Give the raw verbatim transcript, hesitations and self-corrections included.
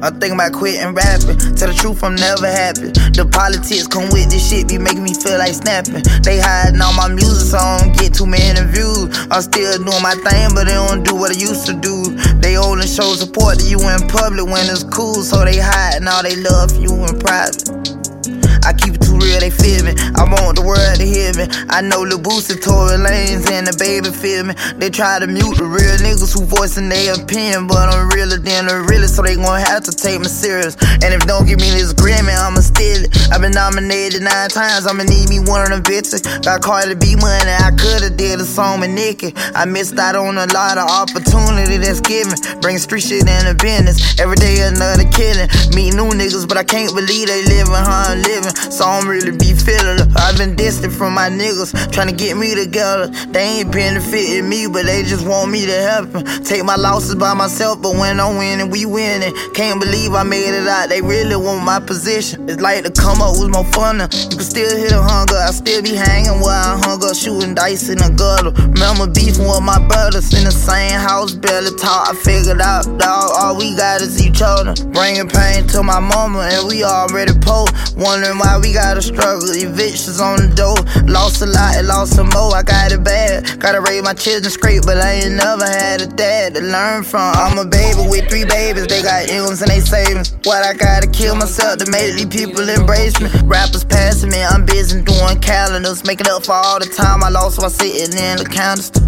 I'm thinking about quitting rapping. Tell the truth, I'm never happy. The politics come with this shit, be making me feel like snapping. They hiding all my music, so I don't get too many views. I'm still doing my thing, but they don't do what I used to do. They only show support to you in public when it's cool, so they hiding all they love for you in private. I keep it too real, they feel me. I want the world to hear me. I know Lil Boosie, Tory Lanez, and the baby feel me. They try to mute the real niggas who voicing their opinion, but I'm realer than the realest, so they gon' have to take me serious. And if don't give me this Grammy, I'ma steal it. I've been nominated nine times, I'ma need me one of them bitches. Got Cardi B money, I coulda did a song with Nicki. I missed out on a lot of opportunity that's given. Bring street shit into business. Every day another killing. Meet new niggas, but I can't believe they living how I'm living. So I don't really be feeling it. I've been distant from my niggas, trying to get me together. They ain't benefiting me, but they just want me to help them. Take my losses by myself, but when I'm winning, we winning. Can't believe I made it out, they really want my position. It's like to come up was more fun. You can still hear the hunger, I still be hanging where I hung up, shooting dice in the gutter. Remember beefing with my brothers in the same house, barely talk. I figured out, dog, all we got is each other. Bringing pain to my mama, and we already poor. Wondering why we gotta struggle, evictions on the door. Lost a lot and lost some more, I got it bad. Gotta raise my children straight, but I ain't never had a dad to learn from. I'm a baby with three babies, they got M's and they savings. What I gotta kill myself to make these people embrace me. Rappers passing me, I'm busy doing calendars, making up for all the time I lost while sitting in the counters.